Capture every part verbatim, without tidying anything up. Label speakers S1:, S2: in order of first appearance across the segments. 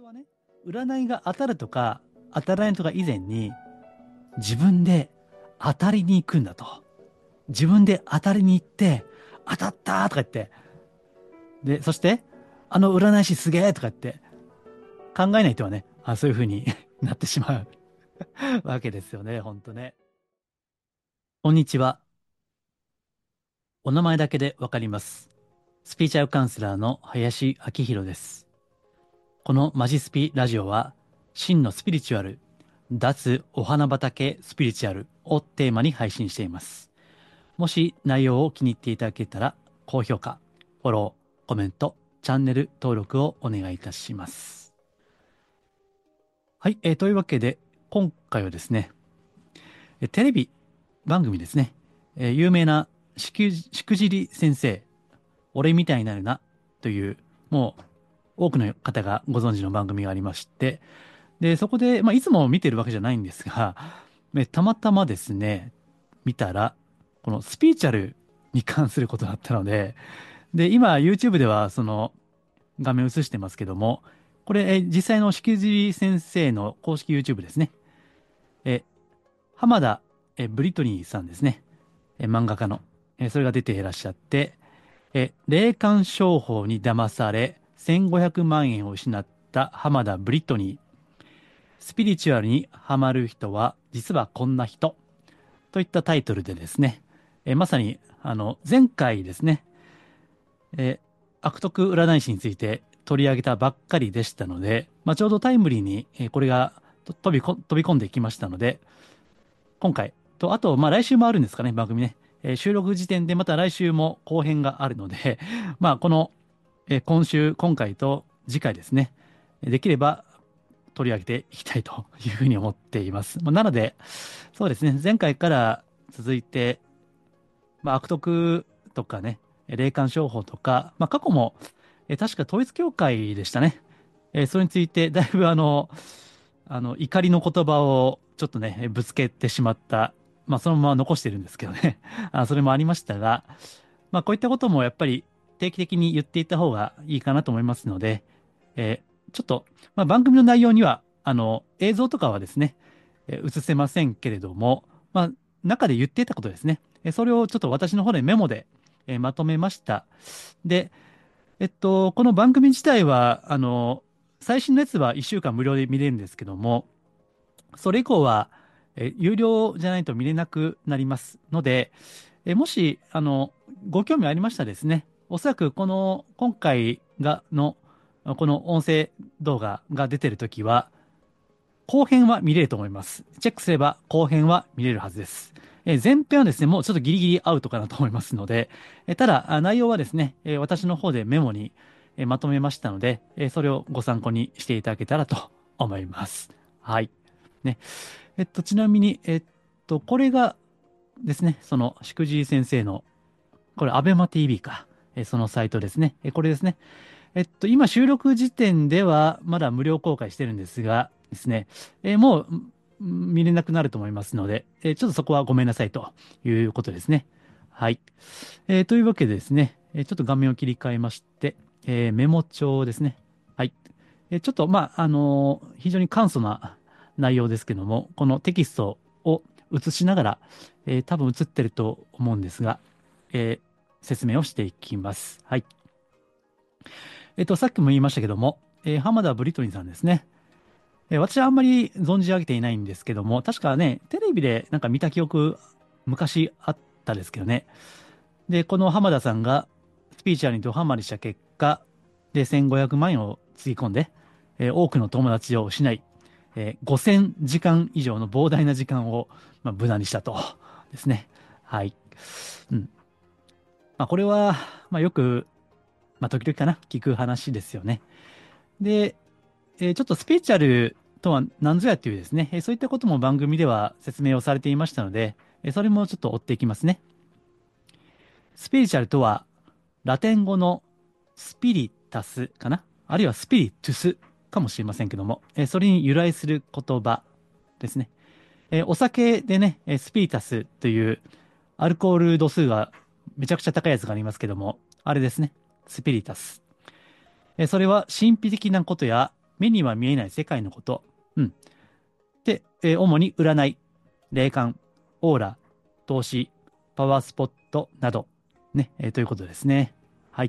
S1: 当はね、占いが当たるとか当たらないとか以前に、自分で当たりに行くんだと。自分で当たりに行って、当たったとか言って、で、そして、あの占い師すげえとか言って、考えないとはね、あ、そういう風になってしまうわけですよね、ほんとね。こんにちは。お名前だけでわかります。スピーチャルカウンセラーの林明宏です。このマジスピラジオは、真のスピリチュアル、脱お花畑スピリチュアルをテーマに配信しています。もし内容を気に入っていただけたら、高評価、フォロー、コメント、チャンネル登録をお願いいたします。はい、えーというわけで、今回はですね、えテレビ番組ですね、えー有名なしくじしくじり先生、俺みたいになるなという、もう多くの方がご存知の番組がありまして、で、そこで、まあ、いつも見てるわけじゃないんですが、えたまたまですね、見たら、このスピーチャルに関することだったので、で、今 YouTube ではその画面映してますけども、これ、え実際のしくじり先生の公式 YouTube ですね。え、浜田えブリトニーさんですね。え漫画家の。えそれが出ていらっしゃって、え霊感商法に騙されせんごひゃくまん円を失った浜田ブリトニー。スピリチュアルにハマる人は実はこんな人といったタイトルでですね、えまさにあの前回ですね、え悪徳占い師について取り上げたばっかりでしたので、まあ、ちょうどタイムリーにえこれがと飛びこ飛び込んできましたので、今回と、あと、まあ来週もあるんですかね、番組ね。えー収録時点でまた来週も後編があるので、まあこの、えー今週、今回と次回ですね、できれば取り上げていきたいというふうに思っています。まあ、なので、そうですね、前回から続いて、まあ、悪徳とかね、霊感商法とか、まあ、過去も、えー確か統一教会でしたね。えーそれについて、だいぶあの、あの、怒りの言葉をちょっとね、ぶつけてしまった、まあ、そのまま残してるんですけどね。あ、それもありましたが、まあ、こういったこともやっぱり定期的に言っていった方がいいかなと思いますので、えーちょっと、まあ、番組の内容には、あの、映像とかはですね、えー映せませんけれども、まあ、中で言っていたことですね。えーそれをちょっと私の方でメモで、えーまとめました。で、えっと、この番組自体は、あの、最新のやつはいっしゅうかん無料で見れるんですけども、それ以降は、え有料じゃないと見れなくなりますので、えもし、あの、ご興味ありましたらですね、おそらくこの、今回が、の、この音声動画が出てるときは、後編は見れると思います。チェックすれば後編は見れるはずです。えー前編はですね、もうちょっとギリギリアウトかなと思いますので、えーただ、あ内容はですね、えー私の方でメモに、えーまとめましたので、えーそれをご参考にしていただけたらと思います。はい。ね。えっと、ちなみに、えっと、これがですね、その、しくじり先生の、これ、アベマ ティーブイ か。えーそのサイトですね。えーこれですね。えっと、今収録時点ではまだ無料公開してるんですがですね、えーもうん見れなくなると思いますので、えーちょっとそこはごめんなさいということですね。はい。えーというわけでですね、えーちょっと画面を切り替えまして、えーメモ帳ですね。はい。えーちょっと、まあ、あのー非常に簡素な内容ですけども、このテキストを映しながら、えー多分映ってると思うんですが、えー説明をしていきます。はい。えっと、さっきも言いましたけども、えー浜田ブリトニーさんですね。えー私はあんまり存じ上げていないんですけども、確かね、テレビでなんか見た記憶、昔あったですけどね。で、この浜田さんがスピーチャーにドハマりした結果、で、せんごひゃくまん円をつぎ込んで、えー多くの友達を失い、えーごせんじかん以上の膨大な時間を、まあ、無駄にしたとですね。はい。うん。まあ、これは、まあ、よく、まあ、時々かな、聞く話ですよね。で、えーちょっとスピリチュアルとは何ぞやっていうですね、えーそういったことも番組では説明をされていましたので、えーそれもちょっと追っていきますね。スピリチュアルとは、ラテン語のスピリタスかな、あるいはスピリトゥスかもしれませんけども、えーそれに由来する言葉ですね。えーお酒でね、えースピリタスというアルコール度数がめちゃくちゃ高いやつがありますけども、あれですね。スピリタス。えーそれは神秘的なことや目には見えない世界のこと。うん。で、えー主に占い、霊感、オーラ、投資、パワースポットなど、ね、えーということですね。はい。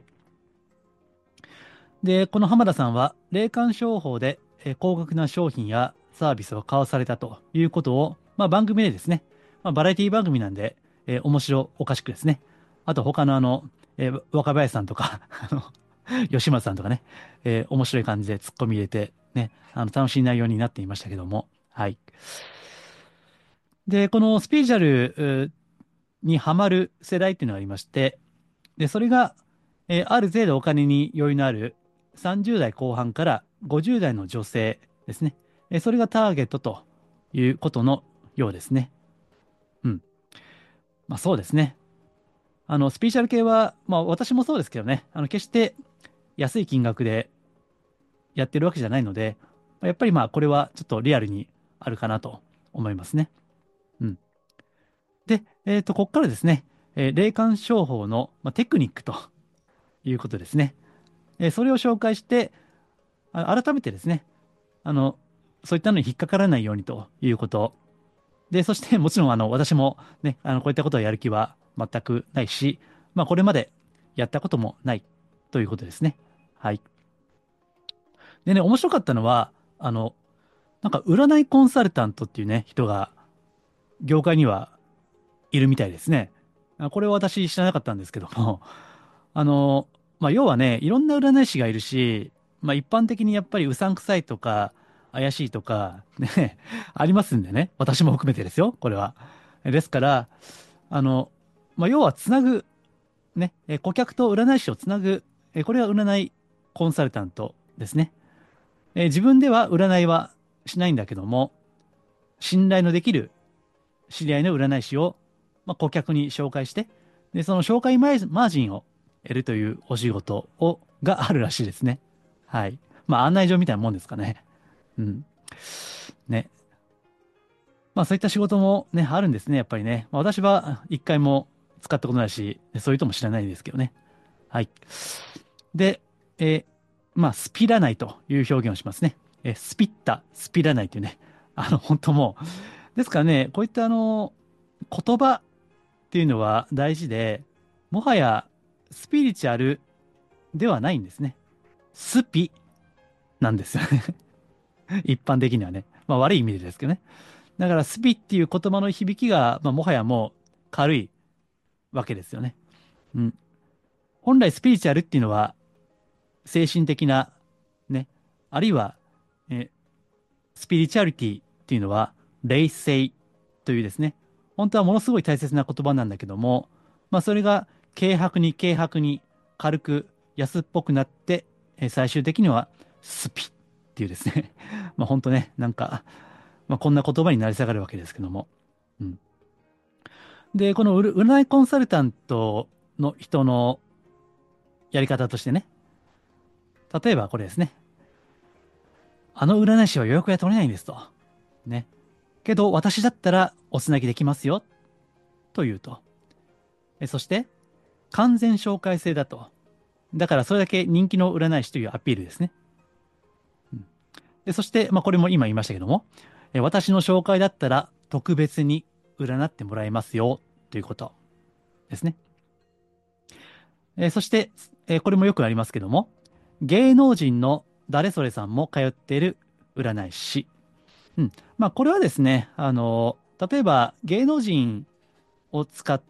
S1: で、この浜田さんは、霊感商法で、えー高額な商品やサービスを買わされたということを、まあ、番組でですね、まあ、バラエティ番組なんで、えー面白おかしくですね、あと他のあの、えー若林さんとか、あの、吉村さんとかね、えー面白い感じで突っ込み入れて、ね、あの、楽しい内容になっていましたけども、はい。で、このスピリチュアルうにハマる世代っていうのがありまして、で、それが、えーある程度お金に余裕のあるさんじゅう代後半からごじゅう代の女性ですね。えーそれがターゲットということのようですね。うん。まあそうですね。あの、スピリチュアル系は、まあ私もそうですけどね、あの、決して安い金額でやってるわけじゃないので、やっぱりまあこれはちょっとリアルにあるかなと思いますね。うん。で、えっと、ここからですね、えー霊感商法の、まあ、テクニックということですね。えーそれを紹介して、あ改めてですね、あの、そういったのに引っかからないようにということ。で、そしてもちろん、あの、私もね、あの、こういったことをやる気は全くないし、まあ、これまでやったこともないということですね。はい。でね、面白かったのは、あの、なんか、占いコンサルタントっていうね、人が、業界にはいるみたいですね。あこれは私知らなかったんですけども、あの、まあ、要はね、いろんな占い師がいるし、まあ、一般的にやっぱりうさんくさいとか、怪しいとか、ね、ありますんでね。私も含めてですよ、これは。ですから、あの、まあ、要はつなぐ、ね、え顧客と占い師をつなぐ、えこれは占いコンサルタントですね。え自分では占いはしないんだけども、信頼のできる知り合いの占い師を、まあ、顧客に紹介して、で、その紹介マーマージンを得るというお仕事を、があるらしいですね。はい。まあ、案内状みたいなもんですかね。うん。ね。まあ、そういった仕事もね、あるんですね、やっぱりね。まあ、私は一回も使ったことないし、そういう人も知らないですけどね。はい。で、えーまあ、スピらないという表現をしますね。えースピッタ、スピらないというね。あの、本当もう、ですからね、こういったあの、言葉っていうのは大事で、もはやスピリチュアルではないんですね。スピなんですよね。一般的にはね。まあ悪い意味でですけどね。だからスピっていう言葉の響きが、まあ、もはやもう軽いわけですよね。うん。本来スピリチュアルっていうのは精神的な、ね、あるいは、えスピリチュアリティっていうのは霊性というですね、本当はものすごい大切な言葉なんだけども、まあそれが軽薄に軽薄に軽く安っぽくなって、えー最終的にはスピっていうですね、まあ本当ね、なんか、まあこんな言葉になり下がるわけですけども。うん、で、この占占いコンサルタントの人のやり方としてね、例えばこれですね、あの占い師は予約が取れないんですと。ね。けど私だったらおつなぎできますよというと。えそして、完全紹介制だと。だからそれだけ人気の占い師というアピールですね。うんでそして、まあ、これも今言いましたけども、え私の紹介だったら特別に占ってもらえますよということですね。えそして、えこれもよくありますけども、芸能人の誰それさんも通っている占い師。うん。まあ、これはですね、あの、例えば芸能人を使って、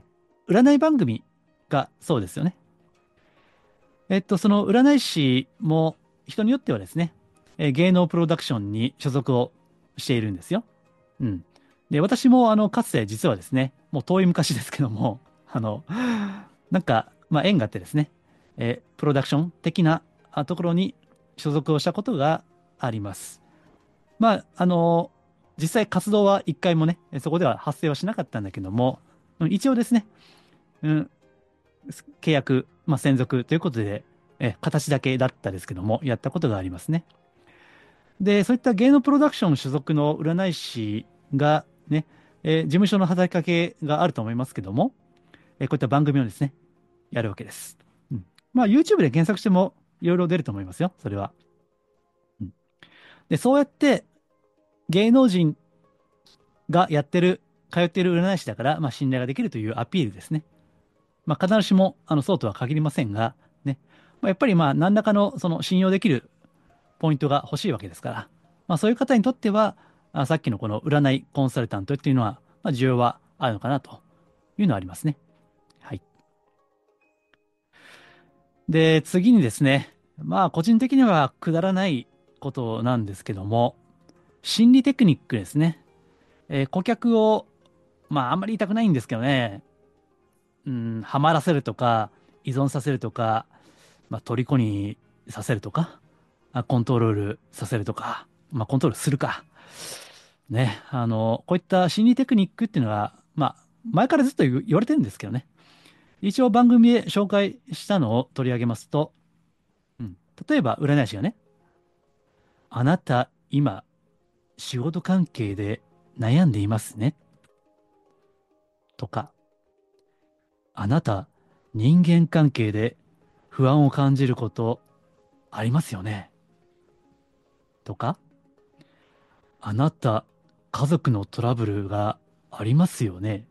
S1: 占い番組がそうですよね。えっと、その占い師も人によってはですね、えー芸能プロダクションに所属をしているんですよ。うん。で、私もあの、かつて実はですね、もう遠い昔ですけども、あの、なんか、まあ、縁があってですね、えープロダクション的なあところに所属をしたことがあります。まあ、あの、実際活動は一回もね、そこでは発生はしなかったんだけども、うん一応ですね、うん、契約、まあ、専属ということで、え、形だけだったですけども、やったことがありますね。で、そういった芸能プロダクション所属の占い師がね、えー事務所の働きかけがあると思いますけども、えーこういった番組をですね、やるわけです。うん。まあ、YouTube で検索してもいろいろ出ると思いますよ、それは。 で、そうやって芸能人がやってる、通っている占い師だから、まあ、信頼ができるというアピールですね。まあ、必ずしも、あの、そうとは限りませんが、ね。まあ、やっぱり、まあ、何らかの、その、信用できるポイントが欲しいわけですから、まあ、そういう方にとっては、あ、さっきのこの占いコンサルタントっていうのは、まあ、需要はあるのかなというのはありますね。はい。で、次にですね、まあ、個人的にはくだらないことなんですけども、心理テクニックですね。えー顧客を、まあ、あんまり言いたくないんですけどね、うん、ハマらせるとか、依存させるとか、まあ、虜にさせるとか、あコントロールさせるとか、まあ、コントロールするか。ね、あの、こういった心理テクニックっていうのは、まあ、前からずっと言言われてるんですけどね。一応番組で紹介したのを取り上げますと、うん、例えば占い師がね、あなた今仕事関係で悩んでいますねとか、あなた人間関係で不安を感じることありますよねとか、あなた家族のトラブルがありますよね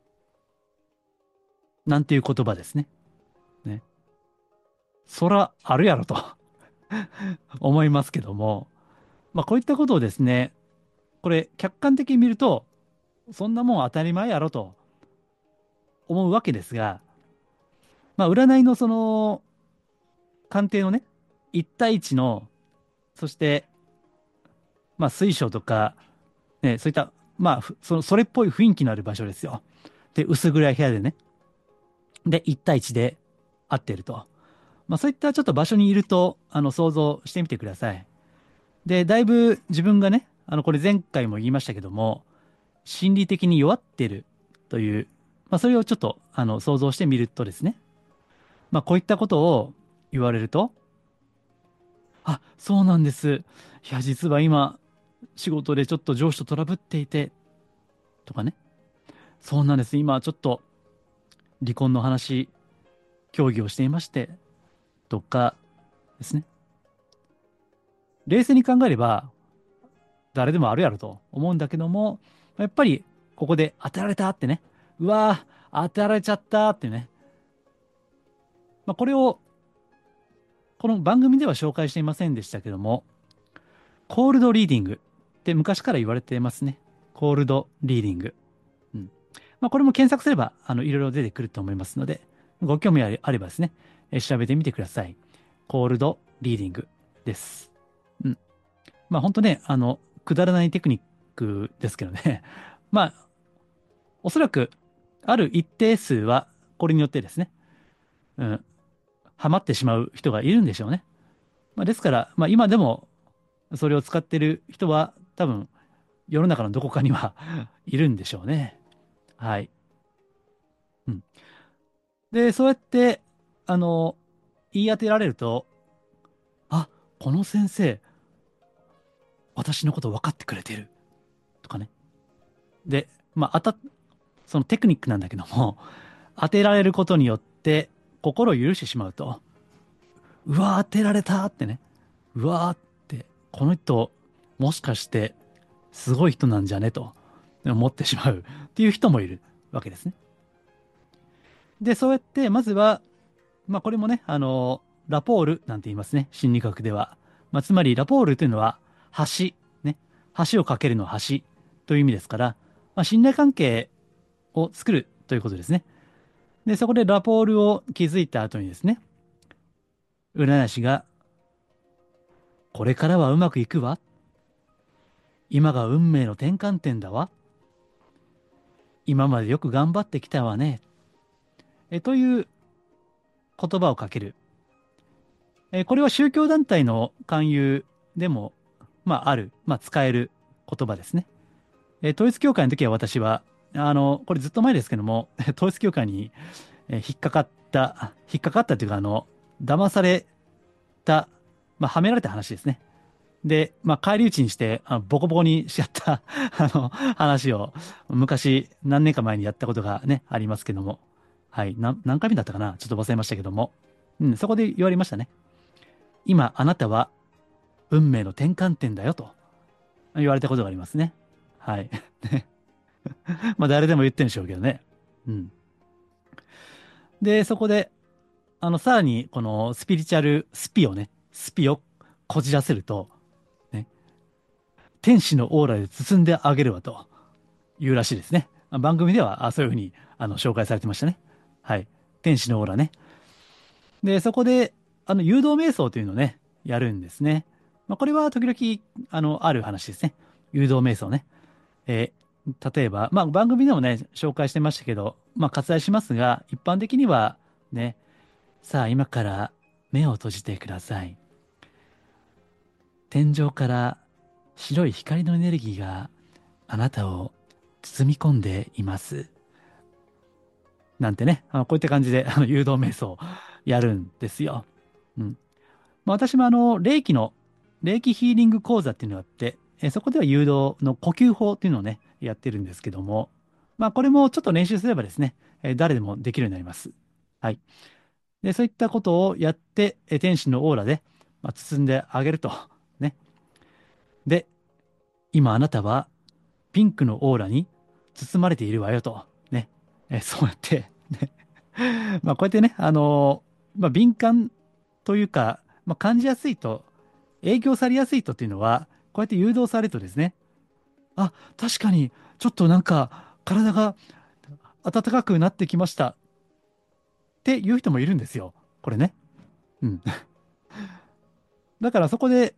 S1: なんていう言葉ですね。ね。そらあるやろと思いますけども、まあこういったことをですね、これ客観的に見ると、そんなもん当たり前やろと思うわけですが、まあ占いのその鑑定のね、一対一の、そしてまあ水晶とか、ね、そういった、まあふその、それっぽい雰囲気のある場所ですよ。で、薄暗い部屋でね、で、一対一で会っていると。まあそういったちょっと場所にいると、あの、想像してみてください。で、だいぶ自分がね、あの、これ前回も言いましたけども、心理的に弱ってるという、まあ、それをちょっと、あの、想像してみるとですね、まあ、こういったことを言われると、あ、そうなんです。いや、実は今、仕事でちょっと上司とトラブっていて、とかね、そうなんです。今、ちょっと離婚の話、協議をしていまして、とかですね。冷静に考えれば、誰でもあるやろと思うんだけども、やっぱり、ここで当てられたってね、うわー、当てられちゃったってね、まあ、これをこの番組では紹介していませんでしたけども、コールドリーディングって昔から言われてますね。コールドリーディング。うん。まあ、これも検索すれば、あの、いろいろ出てくると思いますので、ご興味あれあればですね、え調べてみてください。コールドリーディングです。うん。まあ、本当ね、あの、くだらないテクニックですけどね。まあ、おそらく、ある一定数は、これによってですね、うん、ハマってしまう人がいるんでしょうね。まあ、ですから、まあ、今でもそれを使ってる人は多分世の中のどこかにはいるんでしょうね。はい。うん。で、そうやって、あの、言い当てられると、あ、この先生、私のこと分かってくれてる。とかね。で、まあ、当た、そのテクニックなんだけども、当てられることによって心を許してしまうと、うわー、当てられたってね。うわーって、この人、もしかしてすごい人なんじゃねと思ってしまうっていう人もいるわけですね。で、そうやって、まずは、まあ、これもね、あの、ラポールなんて言いますね、心理学では。まあ、つまり、ラポールというのは、橋、ね、橋を架けるの橋という意味ですから、まあ、信頼関係を作るということですね。で、そこでラポールを築いた後にですね、占い師が、これからはうまくいくわ。今が運命の転換点だわ。今までよく頑張ってきたわね。えという言葉をかける。えーこれは宗教団体の勧誘でも、まあ、ある、まあ、使える言葉ですね。えー統一教会の時は私は、あの、これずっと前ですけども、統一教会に、えー引っかかった、引っかかったというか、あの、騙された、まあ、はめられた話ですね。で、まあ、返り討ちにして、あのボコボコにしちゃったあの、話を、昔、何年か前にやったことがね、ありますけども。はい。な何回目だったかなちょっと忘れましたけども。うん、そこで言われましたね。今、あなたは運命の転換点だよと言われたことがありますね。はい。ねまあ誰でも言ってるんでしょうけどね。うん。で、そこで、あの、さらに、このスピリチュアルスピをね、スピをこじらせると、ね、天使のオーラで包んであげるわというらしいですね。番組では、あ、そういうふうに、あの、紹介されてましたね。はい。天使のオーラね。で、そこで、あの、誘導瞑想というのをね、やるんですね。まあ、これは時々、あの、ある話ですね。誘導瞑想ね。えー例えば、まあ、番組でもね、紹介してましたけど、まあ、割愛しますが、一般的には、ね、さあ、今から目を閉じてください。天井から白い光のエネルギーがあなたを包み込んでいます。なんてね、あのこういった感じであの誘導瞑想をやるんですよ。うん。まあ、私もあの、霊気の、霊気ヒーリング講座っていうのがあって、えそこでは誘導の呼吸法っていうのをね、やってるんですけども、まあ、これもちょっと練習すればですね、え誰でもできるようになります。はい。で、そういったことをやって、え天使のオーラで、まあ、包んであげると。ね。で、今あなたはピンクのオーラに包まれているわよと。ね。えそうやって、ね。まあ、こうやってね、あのーまあ、敏感というか、まあ、感じやすいと、影響されやすいとっていうのは、こうやって誘導されるとですね、あ、確かに、ちょっとなんか、体が暖かくなってきましたっていう人もいるんですよ。これね。うん。だからそこで、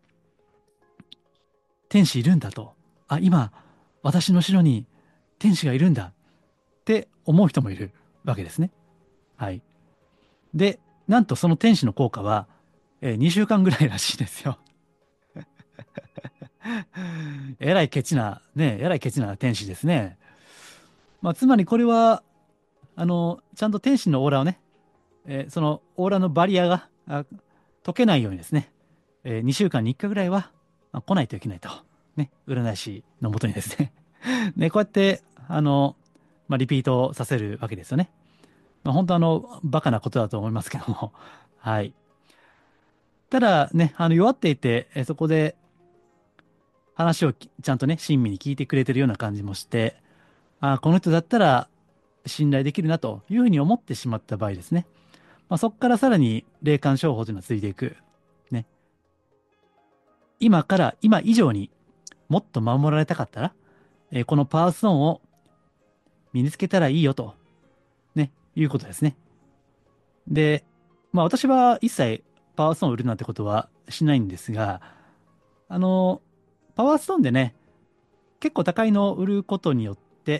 S1: 天使いるんだと。あ、今、私の後ろに天使がいるんだって思う人もいるわけですね。はい。で、なんとその天使の効果は、えーにしゅうかんぐらいらしいですよ。えらいケチな、ね、えらいケチな天使ですね。まあ、つまりこれは、あの、ちゃんと天使のオーラをね、えーそのオーラのバリアがあ解けないようにですね、えーにしゅうかんにいっかいぐらいは、まあ来ないといけないと。ね、占い師のもとにですね。ね、こうやって、あの、まあ、リピートさせるわけですよね。まあ、本当あの、バカなことだと思いますけども。はい。ただね、あの、弱っていて、えそこで話をきちゃんとね、親身に聞いてくれてるような感じもして、あこの人だったら信頼できるなというふうに思ってしまった場合ですね。まあ、そこからさらに霊感商法というのはついていく。ね。今から今以上にもっと守られたかったら、えーこのパワーストーンを身につけたらいいよと、ね、いうことですね。で、まあ私は一切パワーストーンを売るなんてことはしないんですが、あの、パワーストーンでね、結構高いのを売ることによって、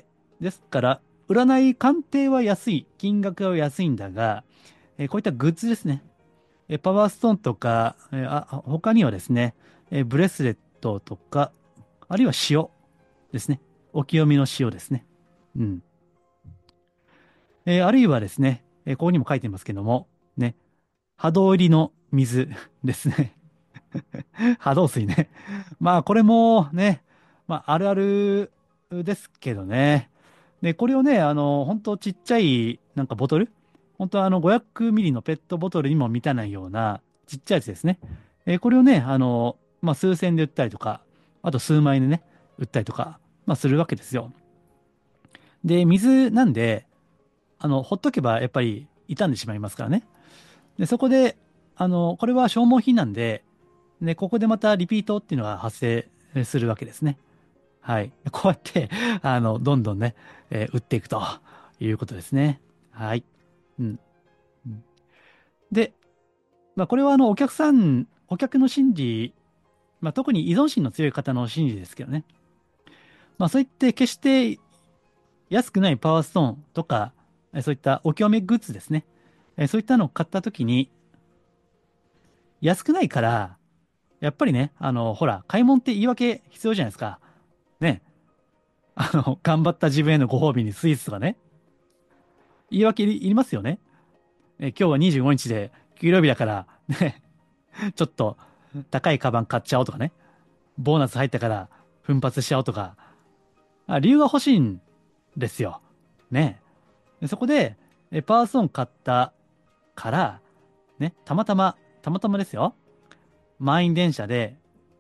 S1: ですから、占い鑑定は安い、金額は安いんだが、えーこういったグッズですね。えーパワーストーンとか、えーあ、他にはですね、えーブレスレットとか、あるいは塩ですね。お清めの塩ですね。うん。えーあるいはですね、えーここにも書いてますけども、ね、波動入りの水ですね。波動水ね。まあ、これもね、まあ、あるあるですけどね。で、これをね、あの、本当ちっちゃい、なんかボトル本当あの、ごひゃくミリのペットボトルにも満たないような、ちっちゃいやつですね。えーこれをね、あの、まあ、数千で売ったりとか、あと数万円でね、売ったりとか、まあ、するわけですよ。で、水なんで、あの、ほっとけばやっぱり傷んでしまいますからね。で、そこで、あの、これは消耗品なんで、で、ここでまたリピートっていうのが発生するわけですね。はい。こうやって、あの、どんどんね、えー売っていくということですね。はい。うん。うんで、まあ、これはあの、お客さん、お客の心理、まあ、特に依存心の強い方の心理ですけどね。まあ、そういって決して安くないパワーストーンとか、えそういったお清めグッズですね。えそういったのを買ったときに、安くないから、やっぱりね、あの、ほら、買い物って言い訳必要じゃないですか。ね。あの、頑張った自分へのご褒美にスイーツとかね。言い訳いりいりますよね。え、今日はにじゅうごにちで、給料日だから、ね、ちょっと高いカバン買っちゃおうとかね。ボーナス入ったから奮発しちゃおうとか。あ、理由が欲しいんですよ。ね。でそこで、えパーソン買ったから、ね、たまたま、たまたまですよ。満員電車で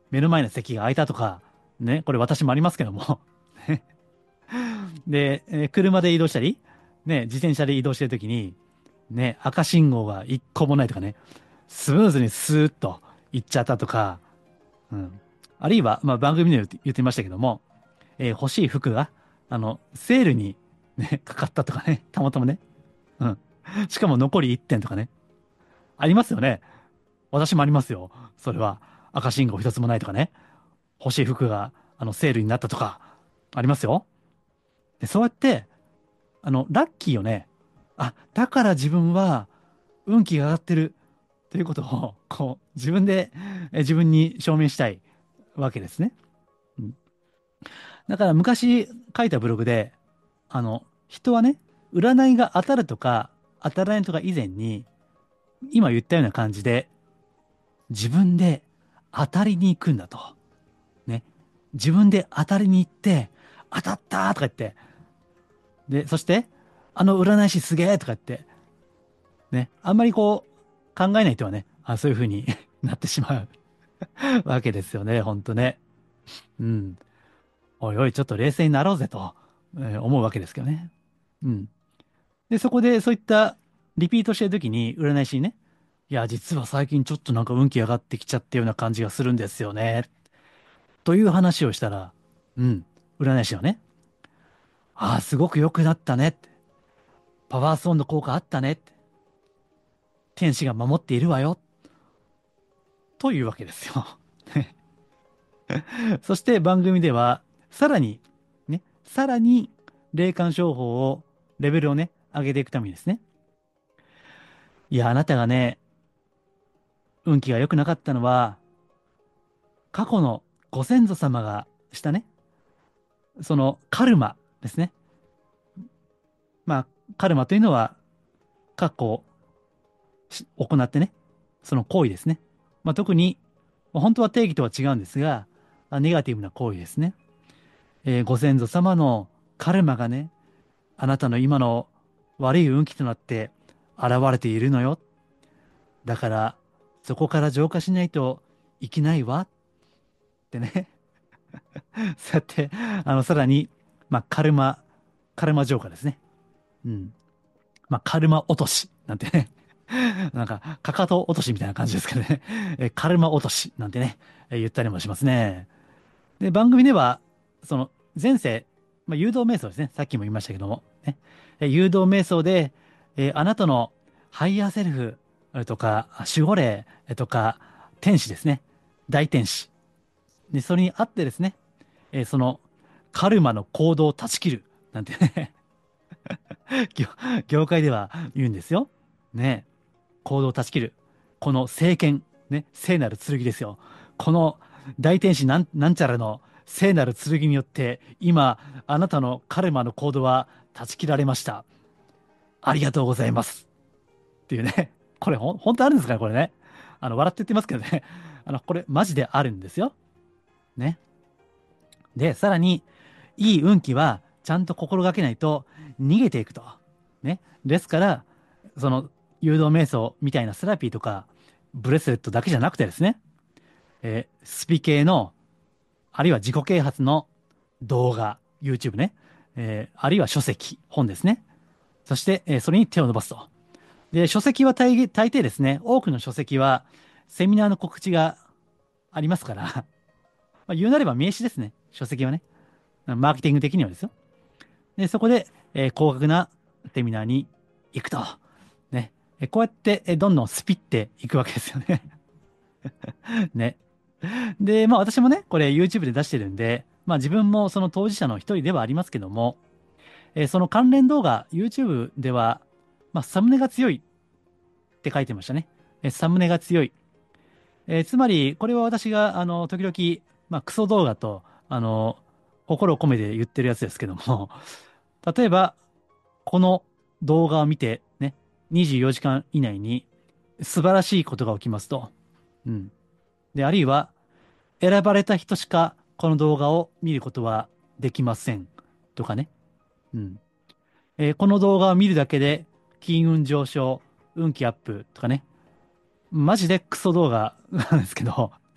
S1: 目の前の席が空いたとか、ね、これ私もありますけども。で、えー車で移動したり、ね、自転車で移動してるときに、ね、赤信号が一個もないとかね、スムーズにスーッと行っちゃったとか、うん。あるいは、まあ番組で言って言ってましたけども、えー欲しい服が、あの、セールにね、かかったとかね、たまたまね。うん。しかも残りいってんとかね。ありますよね。私もありますよ。それは。赤信号一つもないとかね。欲しい服が、あの、セールになったとか、ありますよ。で、そうやって、あの、ラッキーよね。あ、だから自分は運気が上がってるということを、こう、自分で、え自分に証明したいわけですね。うん。だから昔書いたブログで、あの、人はね、占いが当たるとか当たらないとか以前に、今言ったような感じで、自分で当たりに行くんだと。ね。自分で当たりに行って、当たったーとか言って、で、そして、あの占い師すげーとか言って、ね。あんまりこう、考えない人はね、あ、そういう風になってしまうわけですよね、ほんとね。うん。おいおい、ちょっと冷静になろうぜと、えー思うわけですけどね。うん。で、そこでそういったリピートしてるときに占い師にね、いや、実は最近ちょっとなんか運気上がってきちゃったような感じがするんですよね。という話をしたら、うん、占い師はね、ああ、すごく良くなったねって。パワーストーンの効果あったねって。天使が守っているわよ。というわけですよ。そして番組では、さらに、ね、さらに霊感商法を、レベルをね、上げていくためにですね。いや、あなたがね、運気が良くなかったのは、過去のご先祖様がしたね、そのカルマですね。まあ、カルマというのは、過去し行ってね、その行為ですね。まあ、特に、まあ本当は定義とは違うんですが、あネガティブな行為ですね。えーご先祖様のカルマがね、あなたの今の悪い運気となって現れているのよ。だから、そこから浄化しないといけないわってね。そうやって、あの、さらに、まあ、カルマ、カルマ浄化ですね。うん。まあ、カルマ落としなんてね。なんか、かかと落としみたいな感じですけどね。えカルマ落としなんてね、え言ったりもしますね。で、番組では、その、前世、まあ、誘導瞑想ですね。さっきも言いましたけども。ね、え誘導瞑想で、えーあなたのハイヤーセルフえーとか、守護霊えーとか、天使ですね。大天使。で、それにあってですね、えーその、カルマの行動を断ち切る。なんてね業、業界では言うんですよ。ね。行動を断ち切る。この聖剣、ね、聖なる剣ですよ。この大天使なん、なんちゃらの聖なる剣によって、今、あなたのカルマの行動は断ち切られました。ありがとうございます。っていうね。これほん、本当あるんですかねこれね。あの、笑って言ってますけどね。あの、これマジであるんですよ。ね。で、さらに、いい運気はちゃんと心がけないと逃げていくと。ね。ですから、その誘導瞑想みたいなセラピーとか、ブレスレットだけじゃなくてですね、えースピ系の、あるいは自己啓発の動画、YouTube ね、えーあるいは書籍、本ですね。そして、えーそれに手を伸ばすと。で、書籍は大大抵ですね、多くの書籍はセミナーの告知がありますから、まあ、言うなれば名刺ですね、書籍はね。マーケティング的にはですよ。で、そこで、えー高額なセミナーに行くと。ね。えーこうやって、えーどんどんスピっていくわけですよね。ね。で、まあ私もね、これ YouTube で出してるんで、まあ自分もその当事者の一人ではありますけども、えーその関連動画、YouTube では、まあサムネが強いって書いてましたね。えーサムネが強い。えーつまり、これは私が、あの、時々、まあクソ動画と、あの、心を込めて言ってるやつですけども、例えば、この動画を見て、ね、にじゅうよじかん以内に素晴らしいことが起きますと。うん。で、あるいは、選ばれた人しかこの動画を見ることはできません。とかね。うん。えーこの動画を見るだけで金運上昇、運気アップとかね。マジでクソ動画なんですけど、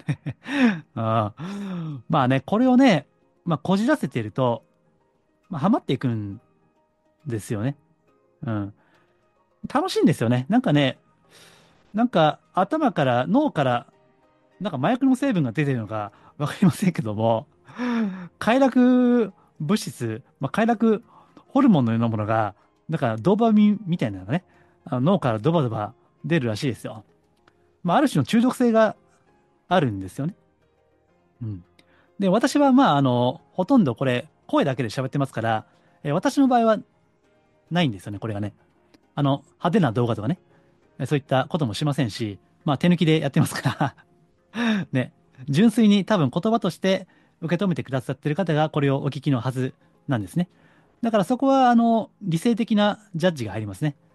S1: あーまあね、これをね、まあ、こじらせていると、まあ、ハマっていくんですよね。うん。楽しいんですよね。なんかね、なんか頭から脳からなんか麻薬の成分が出てるのかわかりませんけども、快楽物質、まあ、快楽ホルモンのようなものが、だからドーパミンみたいなのがね、あの脳からドバドバ出るらしいですよ。まあ、ある種の中毒性があるんですよね。うん。で、私はまあ、あの、ほとんどこれ、声だけで喋ってますから、えー私の場合はないんですよね、これがね。あの、派手な動画とかね、えーそういったこともしませんし、まあ、手抜きでやってますからね、純粋に多分言葉として受け止めてくださってる方がこれをお聞きのはずなんですね。だからそこは、あの、理性的なジャッジが入りますね。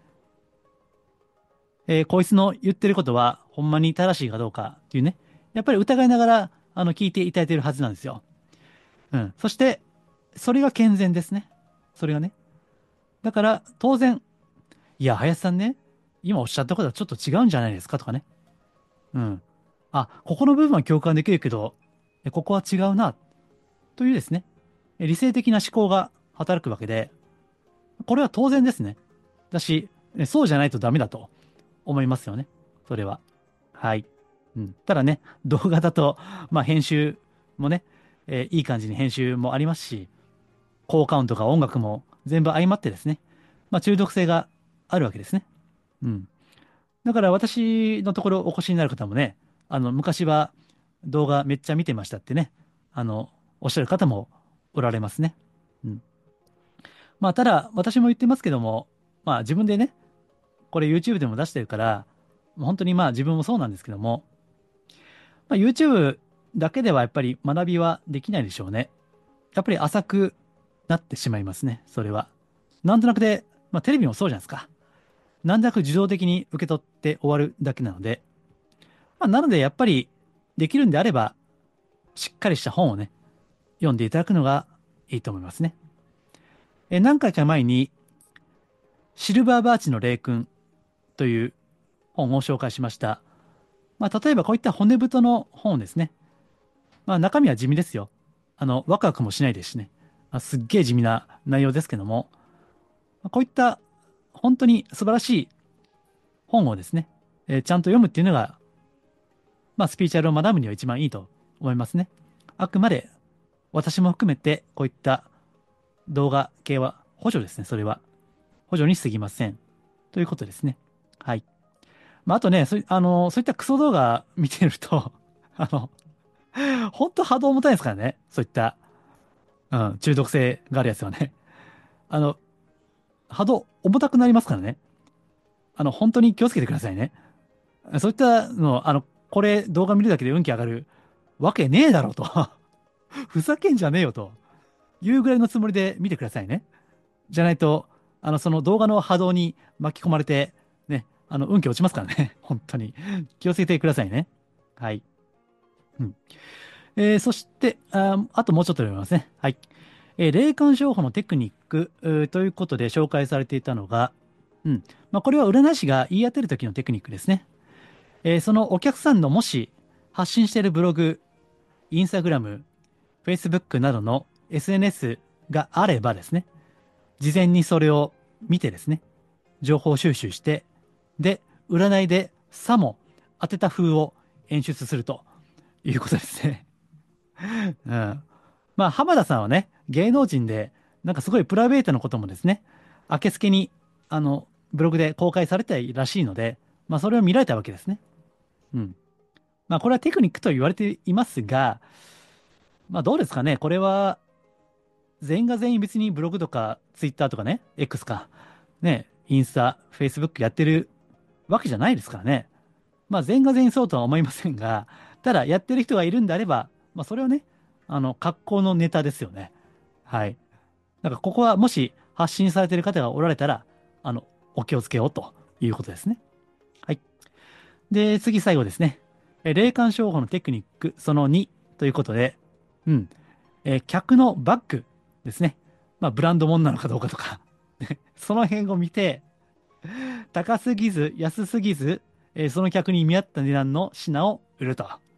S1: えーこいつの言ってることは、ほんまに正しいかどうかっていうね、やっぱり疑いながら、あの、聞いていただいているはずなんですよ。うん。そして、それが健全ですね。それがね。だから、当然、いや、林さんね、今おっしゃったことはちょっと違うんじゃないですかとかね。うん。あ、ここの部分は共感できるけど、えここは違うな、というですね、え理性的な思考が働くわけで、これは当然ですね。だし、えそうじゃないとダメだと思いますよね。それは。はい。うん。ただね、動画だと、まあ編集もね、えーいい感じに編集もありますし、効果音とか音楽も全部相まってですね、まあ、中毒性があるわけですね。うん。だから私のところお越しになる方もね、あの、昔は動画めっちゃ見てましたってね、あの、おっしゃる方もおられますね。うん。まあ、ただ、私も言ってますけども、まあ、自分でね、これ YouTube でも出してるから、本当にまあ自分もそうなんですけども、まあ、YouTube だけではやっぱり学びはできないでしょうね。やっぱり浅くなってしまいますね、それは。なんとなくで、まあ、テレビもそうじゃないですか。なんとなく自動的に受け取って終わるだけなので、まあ、なのでやっぱりできるんであれば、しっかりした本をね、読んでいただくのがいいと思いますね。え、何回か前に、シルバーバーチの霊君という本を紹介しました。まあ、例えばこういった骨太の本ですね。まあ、中身は地味ですよ。あの、ワクワクもしないですしね。まあ、すっげえ地味な内容ですけども、まあこういった本当に素晴らしい本をですね、えーちゃんと読むっていうのが、まあ、スピーチュアルを学ぶには一番いいと思いますね。あくまで、私も含めて、こういった動画系は補助ですね、それは。補助に過ぎません。ということですね。はい。まあ、あとね、そうい、あの、そういったクソ動画見てると、あの、本当波動重たいですからね。そういった、うん、中毒性があるやつはね。あの、波動重たくなりますからね。あの、本当に気をつけてくださいね。そういったの、あの、これ動画見るだけで運気上がるわけねえだろうとふざけんじゃねえよというぐらいのつもりで見てくださいね。じゃないと、あの、その動画の波動に巻き込まれて、ね、あの、運気落ちますからね。本当に。気をつけてくださいね。はい。うん。えーそして、あ、あともうちょっと読みますね。はい。えー霊感商法のテクニック、うーということで紹介されていたのが、うん。まあ、これは占い師が言い当てる時のテクニックですね。えーそのお客さんのもし発信しているブログ、インスタグラム、フェイスブックなどの エスエヌエス があればですね、事前にそれを見てですね、情報収集して、で、占いでさも当てた風を演出するということですね。うん。まあ、浜田さんはね、芸能人で、なんかすごいプライベートなこともですね、明けすけに、あの、ブログで公開されていらしいので、まあ、それを見られたわけですね。うん。まあ、これはテクニックと言われていますが、まあ、どうですかね。これは、全員が全員別にブログとか、ツイッターとかね、X か、ね、インスタ、フェイスブックやってるわけじゃないですからね。まあ、全員が全員そうとは思いませんが、ただ、やってる人がいるんであれば、まあ、それはね、あの、格好のネタですよね。はい。だからここはもし発信されている方がおられたら、あの、お気をつけようということですね。はい。で、次最後ですね。え霊感商法のテクニックそのにということで、うん。えー客のバッグですね。まあ、ブランド物なのかどうかとかねその辺を見て、高すぎず、安すぎず、えーその客に見合った値段の品を売ると。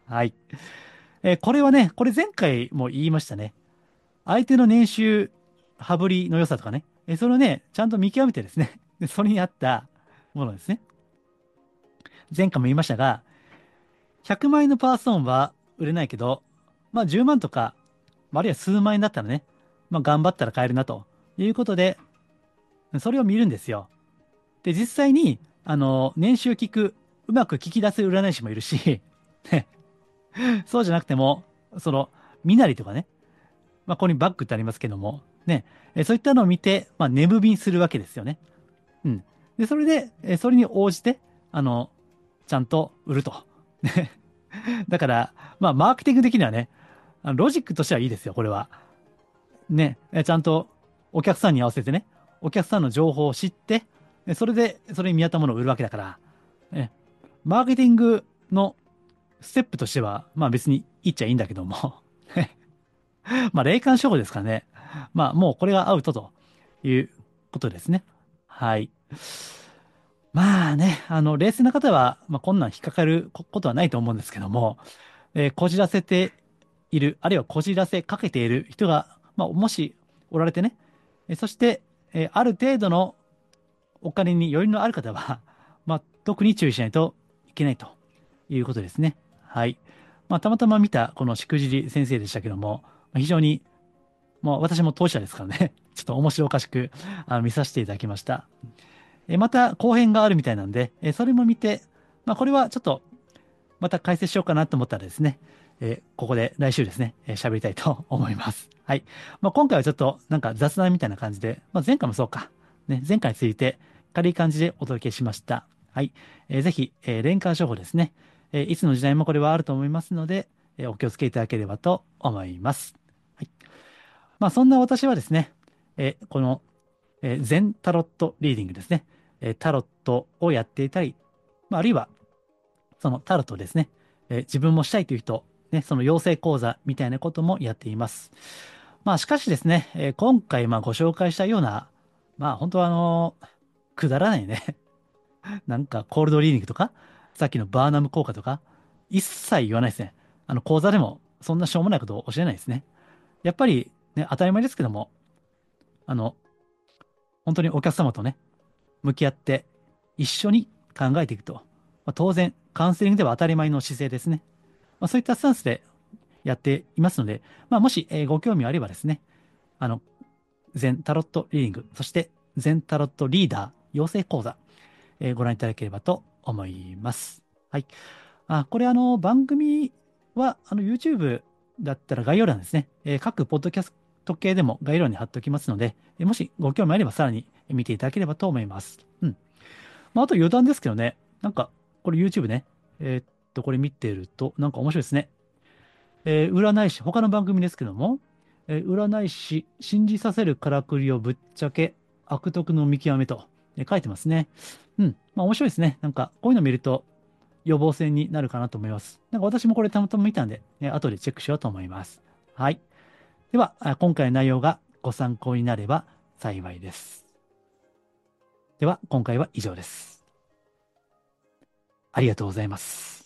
S1: はい。えーこれはね、これ前回も言いましたね。相手の年収、羽振りの良さとかね、えーそれをね、ちゃんと見極めてですね、でそれに合ったものですね。前回も言いましたが、ひゃくまん円のパーソンは売れないけど、まあじゅうまんとか、まああるいは数万円だったらね、まあ頑張ったら買えるなということで、それを見るんですよ。で、実際に、あの、年収聞く、うまく聞き出せる占い師もいるし、ね、そうじゃなくても、その、身なりとかね、まあ、ここにバッグってありますけども、ね、えそういったのを見て、まあ、値踏みするわけですよね。うん。で、それで、えそれに応じて、あの、ちゃんと売ると。ね。だから、まあ、マーケティング的にはね、あのロジックとしてはいいですよ、これは。ね、えちゃんとお客さんに合わせてね、お客さんの情報を知って、えそれで、それに見合ったものを売るわけだから、ね、マーケティングのステップとしては、まあ別にいいっちゃいいんだけどもまあ霊感商法ですからね。まあもうこれがアウトということですね。はい。まあね、あの、冷静な方は、まあこんなん引っかかるこことはないと思うんですけども、えーこじらせている、あるいはこじらせかけている人が、まあもしおられてね、えーそして、えーある程度のお金に余裕のある方は、まあ特に注意しないといけないということですね。はい。まあたまたま見たこのしくじり先生でしたけども、まあ非常にもう私も当事者ですからね、ちょっと面白おかしくあの見させていただきました。えまた後編があるみたいなんで、えそれも見て、まあ、これはちょっとまた解説しようかなと思ったらですね、えここで来週ですね、えー喋りたいと思います。はい。まあ、今回はちょっとなんか雑談みたいな感じで、まあ、前回もそうか。ね、前回について軽い感じでお届けしました。はい。えーぜひ、えー、連関処方ですね、えーいつの時代もこれはあると思いますので、えーお気をつけいただければと思います。はい。まあ、そんな私はですね、えーこの、えー全タロットリーディングですね、えータロットをやっていたり、まあ、あるいはそのタロットをですね、えー自分もしたいという人、ね、その養成講座みたいなこともやっています。まあ、しかしですね、えー今回まあご紹介したような、まあ、本当はあのくだらないね、なんかコールドリーディングとか、さっきのバーナム効果とか、一切言わないですね。あの講座でもそんなしょうもないことを教えないですね。やっぱりね、当たり前ですけども、あの、本当にお客様とね、向き合って一緒に考えていくと。まあ、当然、カウンセリングでは当たり前の姿勢ですね。まあ、そういったスタンスでやっていますので、まあ、もし、えーご興味あればですね、あの、全タロットリーディング、そして全タロットリーダー養成講座、えーご覧いただければと思います。はい。あ、これあの、番組は、あの、YouTube だったら概要欄ですね。えー各ポッドキャスト系でも概要欄に貼っておきますので、えーもしご興味あればさらに見ていただければと思います。うん。まあ、あと余談ですけどね、なんか、これ YouTube ね、えーっと、これ見てると、なんか面白いですね。えー占い師、他の番組ですけども、えー占い師、信じさせるからくりをぶっちゃけ、悪徳の見極めと、えー書いてますね。うん。まあ面白いですね。なんか、こういうの見ると予防線になるかなと思います。なんか私もこれたまたま見たんで、ね、後でチェックしようと思います。はい。では、あ今回の内容がご参考になれば幸いです。では、今回は以上です。ありがとうございます。